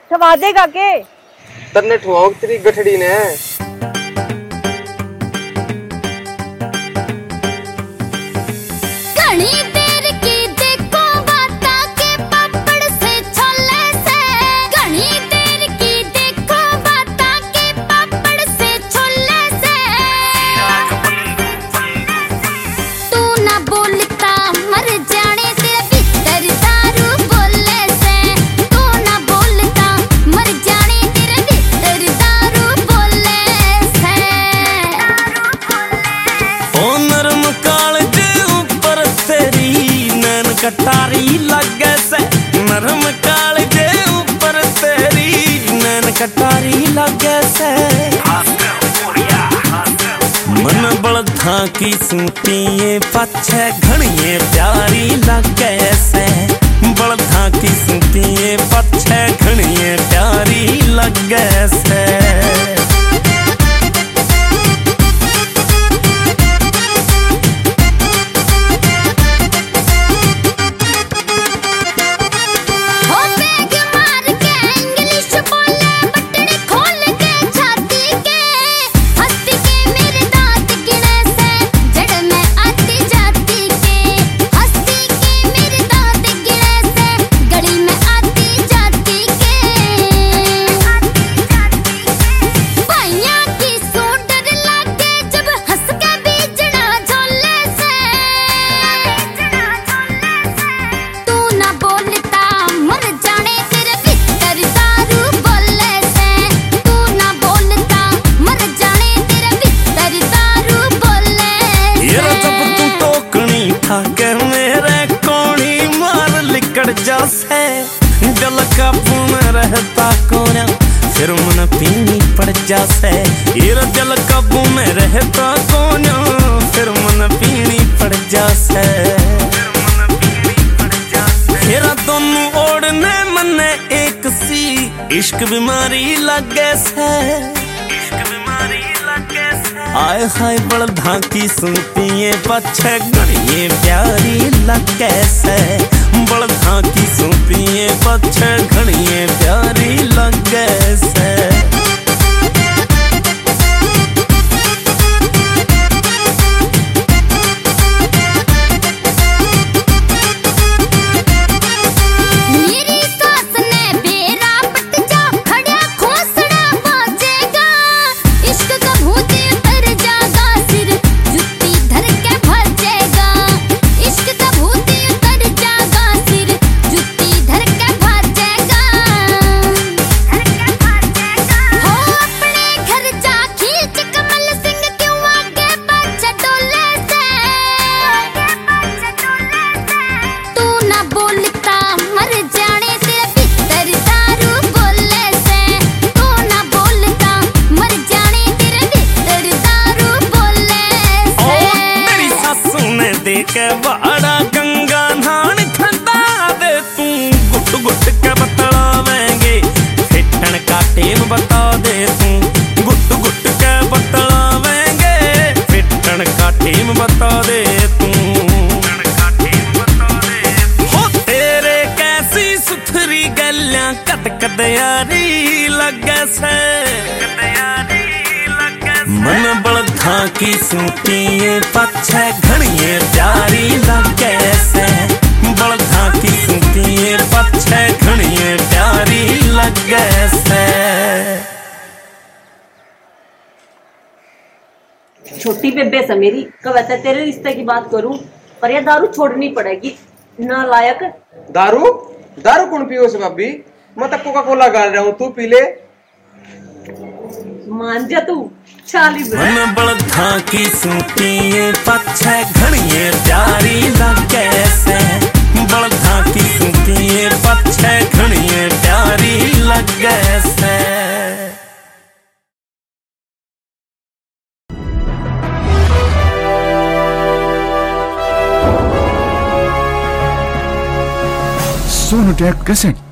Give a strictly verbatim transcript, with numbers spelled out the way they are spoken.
ठवा देगा के तन्ने ठवाओ तेरी गठड़ी ने कटारी लगे से नरम काल के ऊपर तेरी नैन कटारी लगे से मन बलधा की सूटिए पछे घणिए प्यारी लगे से बलधा की सूटिए पछे घणिए प्यारी लगे से के मेरे कोणी मार लिकड़ जासे दिल काबू में रहता कोना फिर मन पीनी पड़ जासे ये दिल काबू में रहता कोना फिर मन पीनी पड़ जासे फिर दोनों ओढ़ने मने एक सी इश्क बीमारी लगे से आय हाय बलधा की सुनतिए पछे घड़िए प्यारी लगे से बलधा की सुनतिए पछे घड़िए प्यारी लगे से के बड़ा गंगा नान खंदा दे तू गुट गुट के बतलावेंगे फिटन का टेम बता दे तू गुट गुट के बतलावेंगे फिटन का टेम बता दे तू हो तेरे कैसी सुथरी गलियां कद कद यारी लगे से मन बलधा की सूटिए पछे घणिए प्यारी लगे से बलधा की सूटिए पछे घणिए प्यारी लगे से। छोटी बेबे से मेरी कब ऐसा तेरे रिश्ते की बात करूं पर यह दारू छोड़नी पड़ेगी ना लायक। दारू दारू कौन पियो से भाभी मैं तो कोका कोला गाल रहा हूँ तू पी ले मान जा तू चाली मन बलधा की सूटिए पछे घणिए प्यारी लगे से बलधा की सूटिए पछे घणिए प्यारी लगे से। Sonu tag cassette